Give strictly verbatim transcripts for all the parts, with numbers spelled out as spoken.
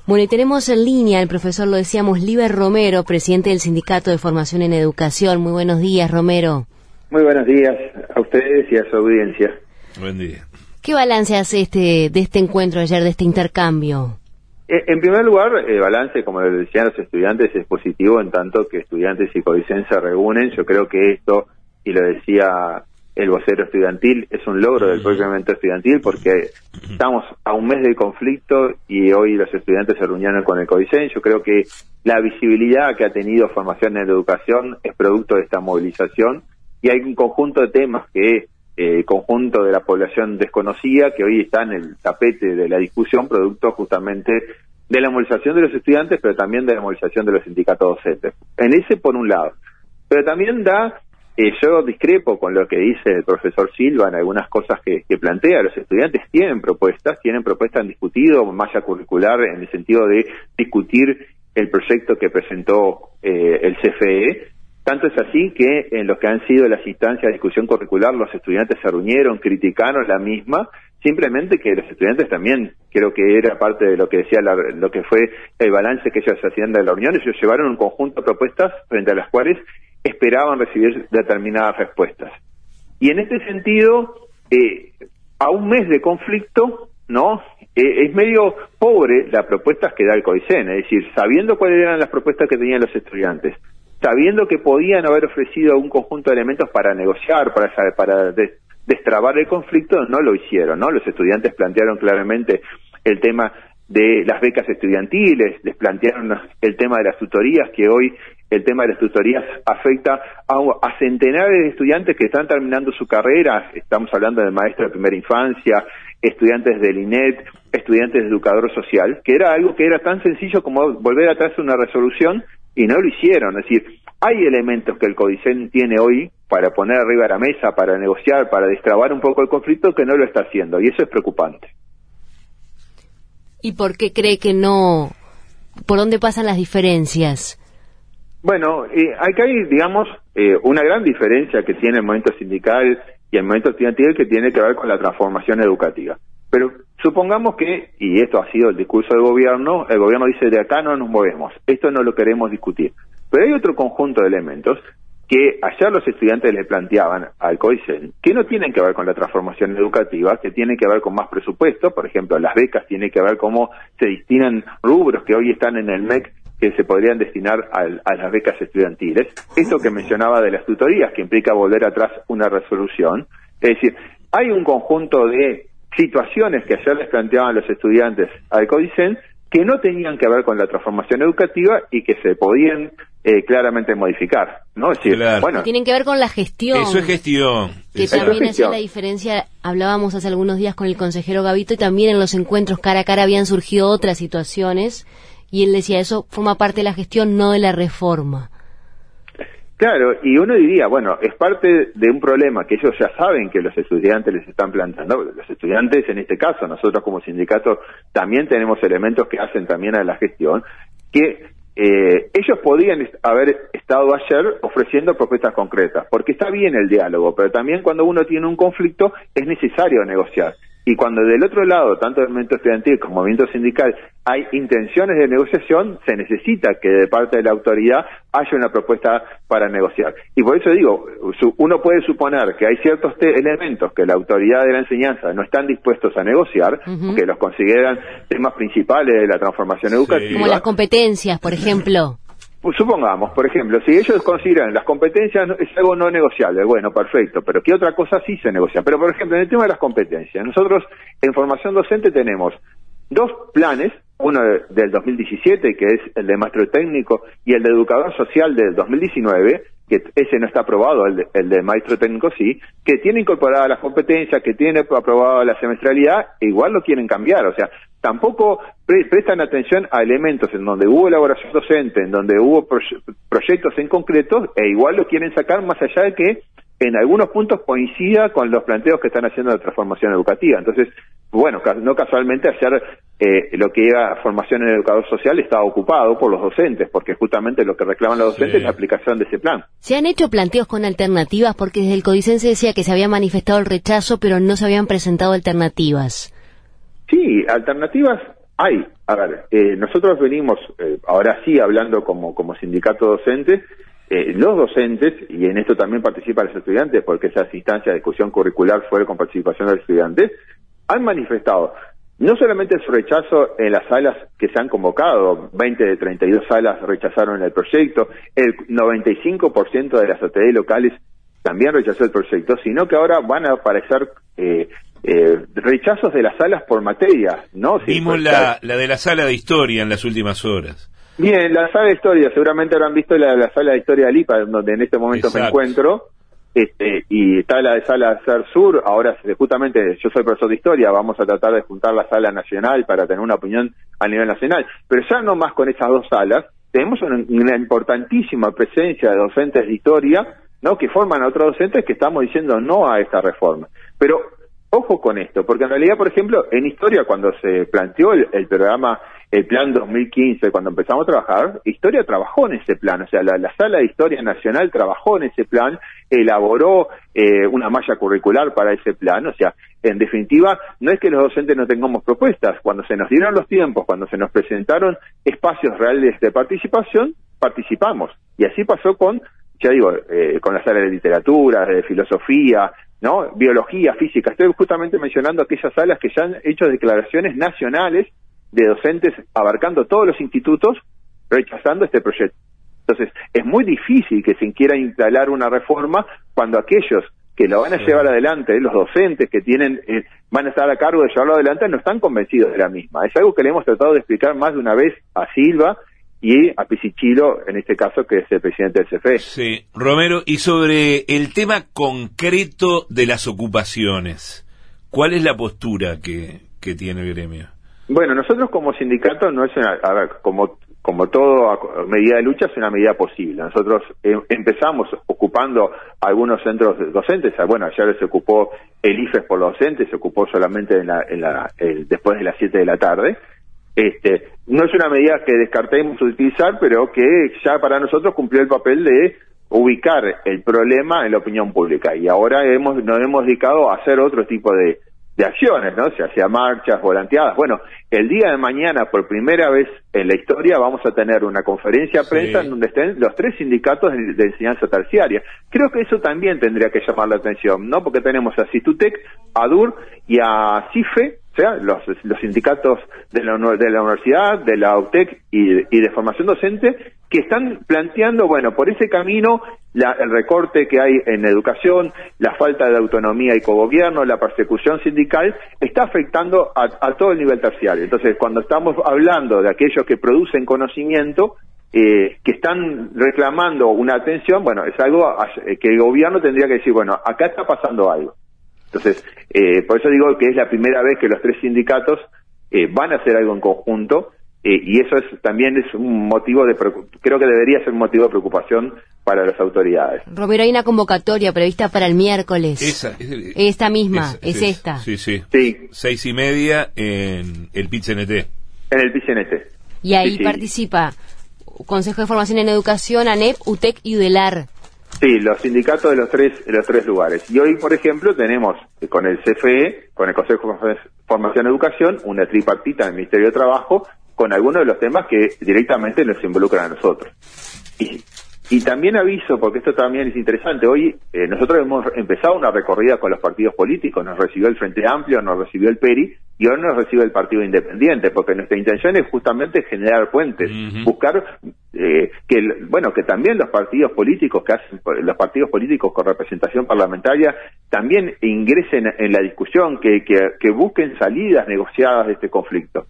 Bueno, y tenemos en línea al profesor, lo decíamos, Liber Romero, presidente del Sindicato de Formación en Educación. Muy buenos días, Romero. Muy buenos días a ustedes y a su audiencia. Buen día. ¿Qué balance hace este, de este encuentro ayer, de este intercambio? Eh, en primer lugar, el balance, como les decían los estudiantes, es positivo en tanto que estudiantes y Codicen se reúnen. Yo creo que esto, y lo decía el vocero estudiantil, es un logro del propio movimiento estudiantil porque estamos a un mes del conflicto y hoy los estudiantes se reunieron con el Codicen. Yo creo que la visibilidad que ha tenido formación en educación es producto de esta movilización y hay un conjunto de temas que el eh, conjunto de la población desconocía que hoy está en el tapete de la discusión producto justamente de la movilización de los estudiantes, pero también de la movilización de los sindicatos docentes. En ese por un lado. Pero también da, eh, yo discrepo con lo que dice el profesor Silva en algunas cosas que, que plantea. Los estudiantes tienen propuestas, tienen propuestas en discutido, malla curricular, en el sentido de discutir el proyecto que presentó eh, el C F E. Tanto es así que en lo que han sido las instancias de discusión curricular, los estudiantes se reunieron, criticaron la misma, simplemente que los estudiantes también, creo que era parte de lo que decía la, lo que fue el balance que ellos hacían de la reunión. Ellos llevaron un conjunto de propuestas frente a las cuales esperaban recibir determinadas respuestas. Y en este sentido, eh, a un mes de conflicto, ¿no? Eh, es medio pobre las propuestas que da el Codicen, es decir, sabiendo cuáles eran las propuestas que tenían los estudiantes, sabiendo que podían haber ofrecido un conjunto de elementos para negociar, para, para des, destrabar el conflicto, no lo hicieron, ¿no? Los estudiantes plantearon claramente el tema de las becas estudiantiles, les plantearon el tema de las tutorías, que hoy el tema de las tutorías afecta a, a centenares de estudiantes que están terminando su carrera. Estamos hablando de maestros de primera infancia, estudiantes del I N E T, estudiantes de educador social, que era algo que era tan sencillo como volver atrás una resolución, y no lo hicieron. Es decir, hay elementos que el Codicen tiene hoy para poner arriba de la mesa, para negociar, para destrabar un poco el conflicto, que no lo está haciendo, y eso es preocupante. ¿Y por qué cree que no? ¿Por dónde pasan las diferencias? Bueno, eh, acá hay, digamos, eh, una gran diferencia que tiene el movimiento sindical y el movimiento estudiantil que tiene que ver con la transformación educativa. Pero supongamos que, y esto ha sido el discurso del gobierno, el gobierno dice de acá no nos movemos, esto no lo queremos discutir. Pero hay otro conjunto de elementos que ayer los estudiantes le planteaban al Codicen, que no tienen que ver con la transformación educativa, que tienen que ver con más presupuesto. Por ejemplo, las becas tienen que ver cómo se destinan rubros que hoy están en el M E C que se podrían destinar a, a las becas estudiantiles. Esto que mencionaba de las tutorías, que implica volver atrás una resolución. Es decir, hay un conjunto de situaciones que ayer les planteaban los estudiantes al Codicen que no tenían que ver con la transformación educativa y que se podían eh, claramente modificar, ¿no? Es decir, claro. bueno, tienen que ver con la gestión. Eso es gestión. Que Eso también es hacía gestión. la diferencia. Hablábamos hace algunos días con el consejero Gavito y también en los encuentros cara a cara habían surgido otras situaciones y él decía eso forma parte de la gestión, no de la reforma. claro, y uno diría, bueno, es parte de un problema que ellos ya saben que los estudiantes les están planteando. Los estudiantes, en este caso, nosotros como sindicato también tenemos elementos que hacen también a la gestión, que eh, ellos podrían est- haber estado ayer ofreciendo propuestas concretas, porque está bien el diálogo, pero también cuando uno tiene un conflicto es necesario negociar. Y cuando del otro lado, tanto el movimiento estudiantil como el movimiento sindical, hay intenciones de negociación, se necesita que de parte de la autoridad haya una propuesta para negociar. Y por eso digo, su, uno puede suponer que hay ciertos te- elementos que la autoridad de la enseñanza no están dispuestos a negociar, Uh-huh. que los consideran temas principales de la transformación educativa. Como las competencias, por ejemplo. Pues supongamos, por ejemplo, si ellos consideran las competencias es algo no negociable, bueno, perfecto, pero ¿qué otra cosa sí se negocia? Pero, por ejemplo, en el tema de las competencias, nosotros en formación docente tenemos dos planes, uno de, del dos mil diecisiete, que es el de maestro técnico, y el de educador social del dos mil diecinueve, que ese no está aprobado, el de, el de maestro técnico sí, que tiene incorporadas las competencias, que tiene aprobada la semestralidad, e igual lo quieren cambiar. O sea, tampoco pre prestan atención a elementos en donde hubo elaboración docente, en donde hubo pro proyectos en concreto, e igual lo quieren sacar, más allá de que en algunos puntos coincida con los planteos que están haciendo de transformación educativa. Entonces, bueno, no casualmente ayer eh, lo que era formación en educador social estaba ocupado por los docentes, porque justamente lo que reclaman los docentes sí. es la aplicación de ese plan. ¿Se han hecho planteos con alternativas? Porque desde el Codicen se decía que se había manifestado el rechazo, pero no se habían presentado alternativas. Sí, alternativas hay. A ver, eh, nosotros venimos, eh, ahora sí hablando como, como sindicato docente, eh, los docentes, y en esto también participan los estudiantes, porque esas instancias de discusión curricular fueron con participación de los estudiantes, han manifestado no solamente su rechazo en las salas que se han convocado, veinte de treinta y dos salas rechazaron el proyecto, el noventa y cinco por ciento de las A T D locales también rechazó el proyecto, sino que ahora van a aparecer eh, eh, rechazos de las salas por materia, ¿no? Vimos sí, la, la de la sala de historia en las últimas horas. Bien, la sala de historia, seguramente habrán visto la, la sala de historia de Lipa, donde en este momento Exacto. me encuentro, este, y está la de sala Ser Sur. Ahora, justamente, yo soy profesor de historia, vamos a tratar de juntar la sala nacional para tener una opinión a nivel nacional, pero ya no más con esas dos salas, tenemos una, una importantísima presencia de docentes de historia, ¿no? Que forman a otros docentes que estamos diciendo no a esta reforma. Pero ojo con esto, porque en realidad, por ejemplo, en historia, cuando se planteó el, el programa, el plan dos mil quince, cuando empezamos a trabajar, Historia trabajó en ese plan, o sea, la, la Sala de Historia Nacional trabajó en ese plan, elaboró eh, una malla curricular para ese plan, o sea, en definitiva, no es que los docentes no tengamos propuestas, cuando se nos dieron los tiempos, cuando se nos presentaron espacios reales de participación, participamos, y así pasó con, ya digo, eh, con la sala de literatura, de filosofía, ¿no? Biología, física. Estoy justamente mencionando aquellas salas que ya han hecho declaraciones nacionales de docentes abarcando todos los institutos rechazando este proyecto. Entonces, es muy difícil que se quiera instalar una reforma cuando aquellos que lo van a llevar adelante, los docentes que tienen eh, van a estar a cargo de llevarlo adelante, no están convencidos de la misma. Es algo que le hemos tratado de explicar más de una vez a Silva y a Pisichilo, en este caso, que es el presidente del C F E. Sí, Romero, y sobre el tema concreto de las ocupaciones, ¿cuál es la postura que, que tiene el gremio? Bueno, nosotros como sindicato no es una, a ver, como como toda medida de lucha es una medida posible. Nosotros eh, empezamos ocupando algunos centros docentes, bueno, ayer se ocupó el I F E S por los docentes, se ocupó solamente en la, en la, el, después de las siete de la tarde. Este, no es una medida que descartemos utilizar, pero que ya para nosotros cumplió el papel de ubicar el problema en la opinión pública. Y ahora hemos, nos hemos dedicado a hacer otro tipo de, de acciones, ¿no? Se hacía marchas, volanteadas. Bueno, el día de mañana, por primera vez en la historia, vamos a tener una conferencia de prensa sí. en donde estén los tres sindicatos de, de enseñanza terciaria. Creo que eso también tendría que llamar la atención, ¿no? Porque tenemos a Situtec, a D U R y a CIFE, o sea, los, los sindicatos de la, de la universidad, de la U T E C y, y de formación docente, que están planteando, bueno, por ese camino, la, el recorte que hay en educación, la falta de autonomía y cogobierno, la persecución sindical, está afectando a, a todo el nivel terciario. Entonces, cuando estamos hablando de aquellos que producen conocimiento, eh, que están reclamando una atención, bueno, es algo a, que el gobierno tendría que decir, bueno, acá está pasando algo. Entonces, eh, por eso digo que es la primera vez que los tres sindicatos eh, van a hacer algo en conjunto, eh, y eso es también es un motivo de creo que debería ser un motivo de preocupación para las autoridades. Romero, hay una convocatoria prevista para el miércoles. Esa, es, esta misma, es, es, es esta. Sí, sí. Sí. Seis y media en el P I T C N T. En el P I T C N T. Y ahí sí, sí. participa Consejo de Formación en Educación, ANEP, U T E C y UDELAR. Sí, los sindicatos de los tres de los tres lugares. Y hoy, por ejemplo, tenemos con el C F E, con el Consejo de Formación en Educación, una tripartita en el Ministerio de Trabajo, con algunos de los temas que directamente nos involucran a nosotros. Y, y también aviso, porque esto también es interesante, hoy eh, nosotros hemos empezado una recorrida con los partidos políticos, nos recibió el Frente Amplio, nos recibió el P E R I, y ahora nos recibe el Partido Independiente, porque nuestra intención es justamente generar puentes, uh-huh. buscar eh, que, bueno, que también los partidos políticos que hacen, los partidos políticos con representación parlamentaria también ingresen en la discusión, que, que, que busquen salidas negociadas de este conflicto.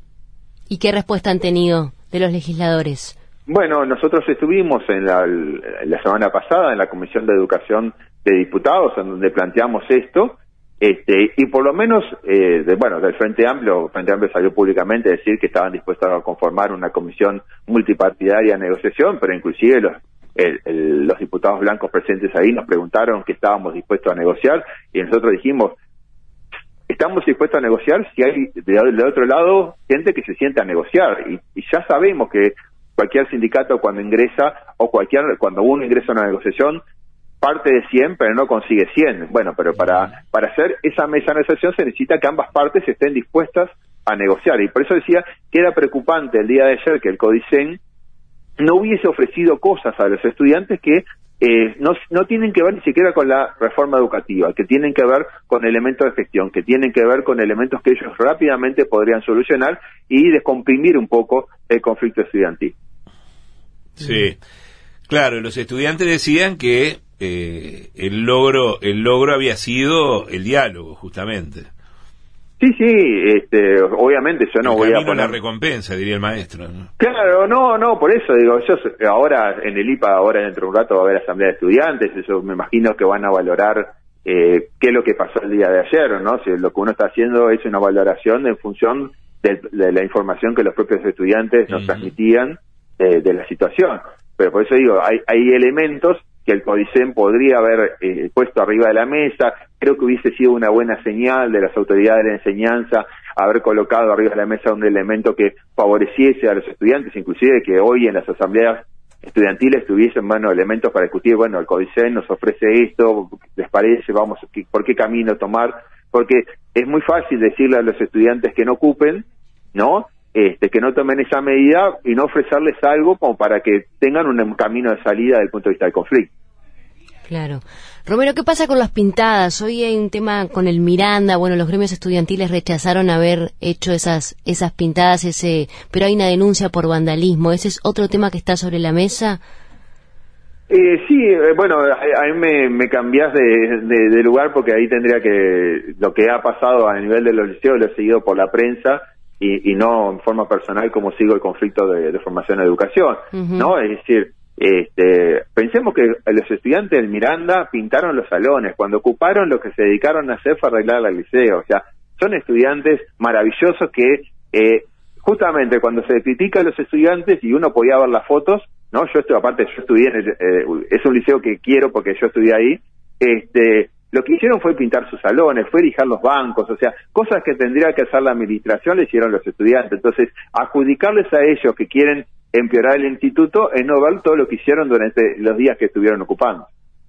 ¿Y qué respuesta han tenido de los legisladores? Bueno, nosotros estuvimos en la, en la semana pasada en la Comisión de Educación de Diputados, en donde planteamos esto, este, y por lo menos, eh, de, bueno, del Frente Amplio, Frente Amplio salió públicamente a decir que estaban dispuestos a conformar una comisión multipartidaria de negociación, pero inclusive los, el, el, los diputados blancos presentes ahí nos preguntaron que estábamos dispuestos a negociar, y nosotros dijimos, estamos dispuestos a negociar si hay de, de otro lado gente que se siente a negociar, y, y ya sabemos que cualquier sindicato cuando ingresa, o cualquier cuando uno ingresa a una negociación, parte de cien, pero no consigue cien. Bueno, pero para para hacer esa mesa de negociación se necesita que ambas partes estén dispuestas a negociar. Y por eso decía que era preocupante el día de ayer que el CODICEN no hubiese ofrecido cosas a los estudiantes que eh, no, no tienen que ver ni siquiera con la reforma educativa, que tienen que ver con elementos de gestión, que tienen que ver con elementos que ellos rápidamente podrían solucionar y descomprimir un poco el conflicto estudiantil. Sí, claro, los estudiantes decían que eh, el logro el logro había sido el diálogo, justamente. Sí, sí, este, obviamente yo no el voy a poner la poner... recompensa, diría el maestro, ¿no? Claro, no, no, por eso digo, yo ahora en el I P A, ahora dentro de un rato va a haber asamblea de estudiantes, eso me imagino que van a valorar eh, qué es lo que pasó el día de ayer, ¿no? Si lo que uno está haciendo es una valoración en función de, de la información que los propios estudiantes nos uh-huh. transmitían eh, de la situación. Pero por eso digo, hay, hay elementos que el CODICEN podría haber eh, puesto arriba de la mesa. Creo que hubiese sido una buena señal de las autoridades de la enseñanza haber colocado arriba de la mesa un elemento que favoreciese a los estudiantes, inclusive que hoy en las asambleas estudiantiles tuviesen, bueno, elementos para discutir, bueno, el CODICEN nos ofrece esto, ¿les parece? Vamos, ¿por qué camino tomar? Porque es muy fácil decirle a los estudiantes que no ocupen, ¿no?, Este, que no tomen esa medida y no ofrecerles algo como para que tengan un camino de salida desde el punto de vista del conflicto. Claro. Romero, ¿qué pasa con las pintadas? Hoy hay un tema con el Miranda, bueno, los gremios estudiantiles rechazaron haber hecho esas esas pintadas, ese, pero hay una denuncia por vandalismo. ¿Ese es otro tema que está sobre la mesa? Eh, sí, eh, bueno, a, a mí me, me cambiás de, de, de lugar porque ahí tendría que, lo que ha pasado a nivel de los liceos lo he seguido por la prensa, Y, y no en forma personal como sigo el conflicto de, de formación y educación, uh-huh. ¿no? Es decir, este, pensemos que los estudiantes del Miranda pintaron los salones, cuando ocuparon lo que se dedicaron a hacer fue arreglar el liceo, o sea, son estudiantes maravillosos que eh, justamente cuando se critica a los estudiantes y uno podía ver las fotos, ¿no? Yo estoy, aparte yo estudié, en el, eh, es un liceo que quiero porque yo estudié ahí, este... Lo que hicieron fue pintar sus salones, fue lijar los bancos, o sea, cosas que tendría que hacer la administración le hicieron los estudiantes. Entonces, adjudicarles a ellos que quieren empeorar el instituto es no ver todo lo que hicieron durante los días que estuvieron ocupando.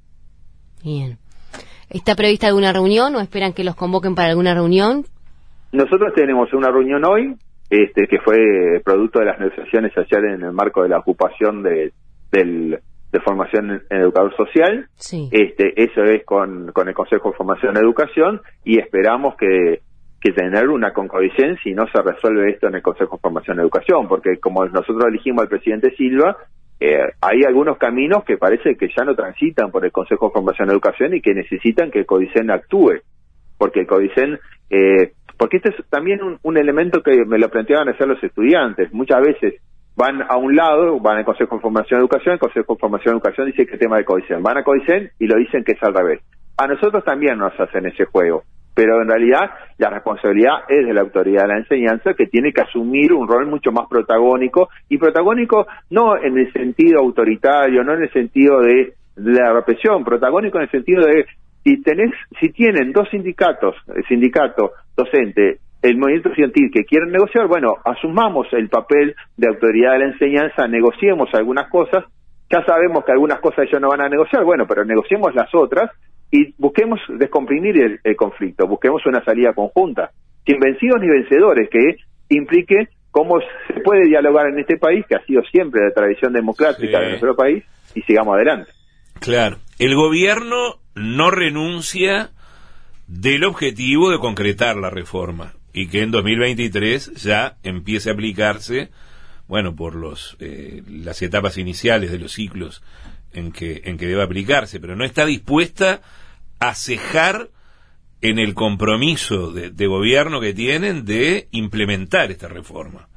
Bien. ¿Está prevista alguna reunión o esperan que los convoquen para alguna reunión? Nosotros tenemos una reunión hoy, este, que fue producto de las negociaciones ayer en el marco de la ocupación de, del... de formación en educador social, sí. este, eso es con, con el Consejo de Formación en Educación y esperamos que, que tener una concordicen si no se resuelve esto en el Consejo de Formación en Educación, porque como nosotros elegimos al presidente Silva, eh, hay algunos caminos que parece que ya no transitan por el Consejo de Formación en Educación y que necesitan que el CODICEN actúe, porque el CODICEN, eh, porque este es también un, un elemento que me lo planteaban hacer los estudiantes, muchas veces van a un lado, van al Consejo de Formación y Educación, el Consejo de Formación y Educación dice que el tema de CODICEN, van a CODICEN y lo dicen que es al revés. A nosotros también nos hacen ese juego, pero en realidad la responsabilidad es de la autoridad de la enseñanza que tiene que asumir un rol mucho más protagónico, y protagónico no en el sentido autoritario, no en el sentido de, de la represión, protagónico en el sentido de si tenés, si tienen dos sindicatos, el sindicato docente, el movimiento estudiantil que quieren negociar, bueno, asumamos el papel de autoridad de la enseñanza, negociemos algunas cosas, ya sabemos que algunas cosas ellos no van a negociar, bueno, pero negociemos las otras y busquemos descomprimir el, el conflicto, busquemos una salida conjunta, sin vencidos ni vencedores, que implique cómo se puede dialogar en este país, que ha sido siempre la tradición democrática sí. de nuestro país, y sigamos adelante. Claro, el gobierno no renuncia del objetivo de concretar la reforma y que en dos mil veintitrés ya empiece a aplicarse, bueno, por los eh, las etapas iniciales de los ciclos en que en que debe aplicarse, pero no está dispuesta a cejar en el compromiso de, de gobierno que tienen de implementar esta reforma.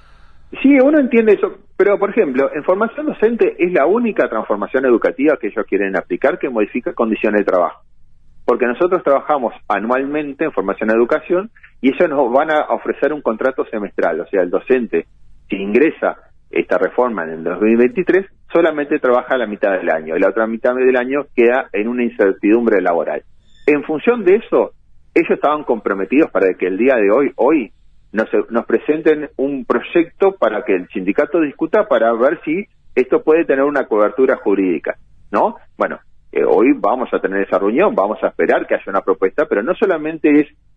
Sí, uno entiende eso, pero por ejemplo, en formación docente es la única transformación educativa que ellos quieren aplicar que modifica condiciones de trabajo. Porque nosotros trabajamos anualmente en formación en educación y ellos nos van a ofrecer un contrato semestral, o sea, el docente, si ingresa esta reforma en el dos mil veintitrés, solamente trabaja la mitad del año, y la otra mitad del año queda en una incertidumbre laboral. En función de eso, ellos estaban comprometidos para que el día de hoy, hoy, nos, nos presenten un proyecto para que el sindicato discuta para ver si esto puede tener una cobertura jurídica, ¿no? Bueno, Eh, hoy vamos a tener esa reunión, vamos a esperar que haya una propuesta, pero no solamente es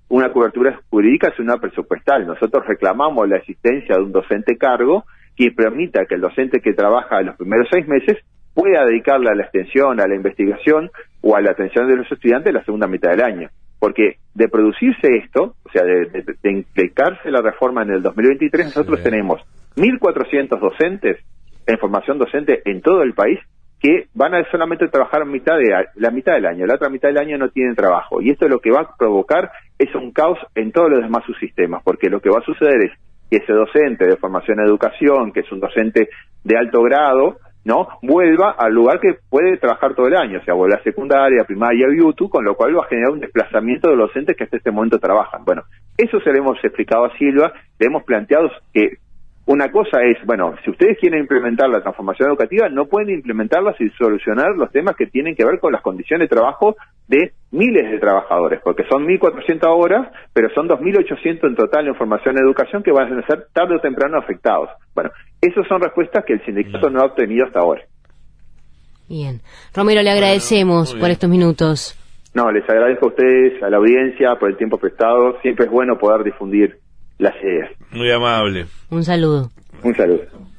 una cobertura jurídica, sino una presupuestal. Nosotros reclamamos la existencia de un docente cargo que permita que el docente que trabaja los primeros seis meses pueda dedicarle a la extensión, a la investigación o a la atención de los estudiantes la segunda mitad del año. Porque de producirse esto, o sea, de, de, de implicarse la reforma en el dos mil veintitrés, nosotros sí. tenemos mil cuatrocientos docentes en formación docente en todo el país que van a solamente trabajar mitad de, la mitad del año, la otra mitad del año no tienen trabajo. Y esto lo que va a provocar es un caos en todos los demás subsistemas, porque lo que va a suceder es que ese docente de formación en educación, que es un docente de alto grado, no vuelva al lugar que puede trabajar todo el año, o sea, vuelve a secundaria, primaria y U T U, con lo cual va a generar un desplazamiento de los docentes que hasta este momento trabajan. Bueno, eso se lo hemos explicado a Silva, le hemos planteado que una cosa es, bueno, si ustedes quieren implementar la transformación educativa, no pueden implementarla sin solucionar los temas que tienen que ver con las condiciones de trabajo de miles de trabajadores, porque son mil cuatrocientas horas, pero son dos mil ochocientos en total en formación en educación que van a ser tarde o temprano afectados. Bueno, esas son respuestas que el sindicato no ha obtenido hasta ahora. Bien. Romero, le agradecemos bueno, por estos minutos. No, les agradezco a ustedes, a la audiencia, por el tiempo prestado. Siempre es bueno poder difundir las ideas. Muy amable. Un saludo. Un saludo.